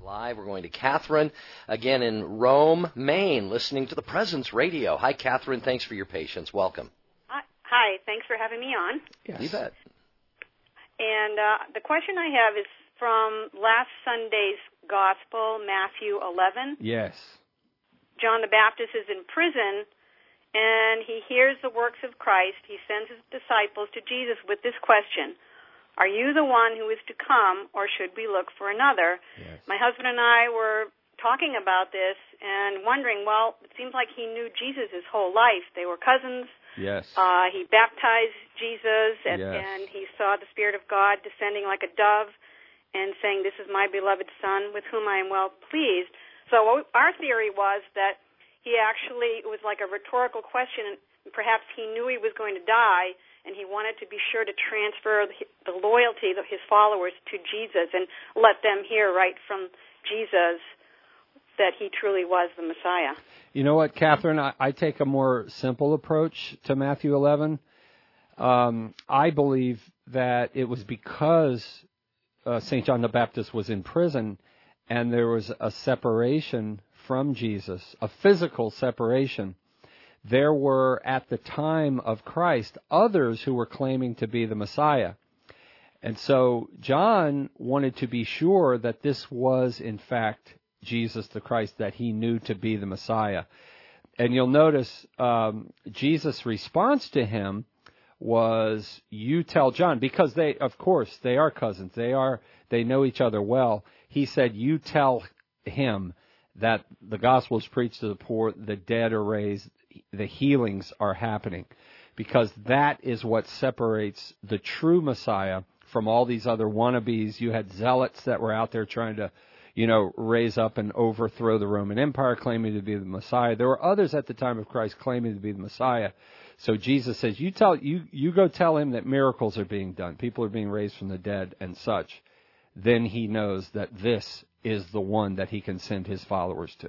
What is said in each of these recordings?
Live. We're going to Catherine, again in Rome, Maine, listening to the Presence Radio. Hi, Catherine. Thanks for your patience. Welcome. Hi. Thanks for having me on. Yes. You bet. And the question I have is from last Sunday's Gospel, Matthew 11. Yes. John the Baptist is in prison, and he hears the works of Christ. He sends his disciples to Jesus with this question: are you the one who is to come, or should we look for another? Yes. My husband and I were talking about this and wondering, well, it seems like he knew Jesus his whole life. They were cousins. Yes. He baptized Jesus, Yes. and he saw the Spirit of God descending like a dove and saying, "This is my beloved Son, with whom I am well pleased." So our theory was that he actually, it was like a rhetorical question, and perhaps he knew he was going to die, and he wanted to be sure to transfer the loyalty of his followers to Jesus and let them hear right from Jesus that he truly was the Messiah. You know what, Catherine? I take a more simple approach to Matthew 11. I believe that it was because St. John the Baptist was in prison and there was a separation from Jesus, a physical separation. There were, at the time of Christ, others who were claiming to be the Messiah. And so John wanted to be sure that this was, in fact, Jesus the Christ, that he knew to be the Messiah. And you'll notice Jesus' response to him was, "You tell John," because they, of course, they are cousins. They know each other well. He said, "You tell him that the gospel is preached to the poor, the dead are raised, the healings are happening," because that is what separates the true Messiah from all these other wannabes. You had zealots that were out there trying to, raise up and overthrow the Roman Empire, claiming to be the Messiah. There were others at the time of Christ claiming to be the Messiah. So Jesus says, you go tell him that miracles are being done, people are being raised from the dead and such. Then he knows that this is the one that he can send his followers to.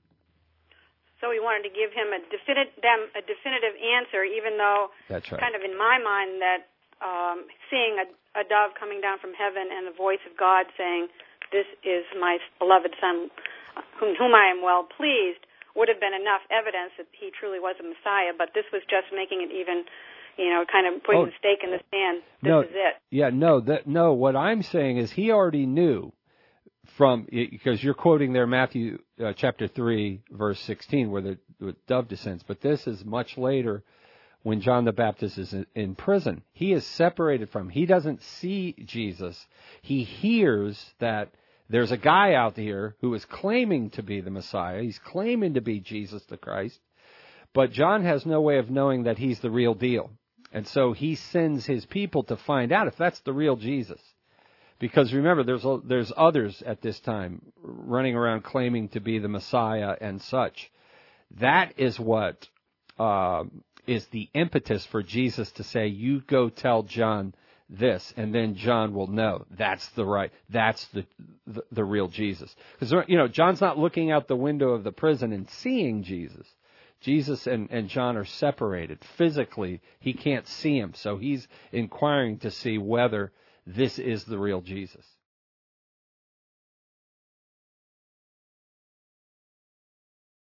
So he wanted to give him a definitive answer, even though that's right. Kind of in my mind that seeing a dove coming down from heaven and the voice of God saying, "This is my beloved Son, whom I am well pleased," would have been enough evidence that he truly was a Messiah. But this was just making it even, kind of putting the stake in the sand. This is it. Yeah, no. What I'm saying is he already knew because you're quoting there Matthew chapter 3, verse 16, where the dove descends. But this is much later when John the Baptist is in prison. He is separated from him. He doesn't see Jesus. He hears that there's a guy out here who is claiming to be the Messiah. He's claiming to be Jesus the Christ. But John has no way of knowing that he's the real deal. And so he sends his people to find out if that's the real Jesus. Because remember, there's others at this time running around claiming to be the Messiah and such. That is what is the impetus for Jesus to say, "You go tell John this," and then John will know that's the real Jesus. Because John's not looking out the window of the prison and seeing Jesus. Jesus and John are separated physically. He can't see him, so he's inquiring to see whether this is the real Jesus.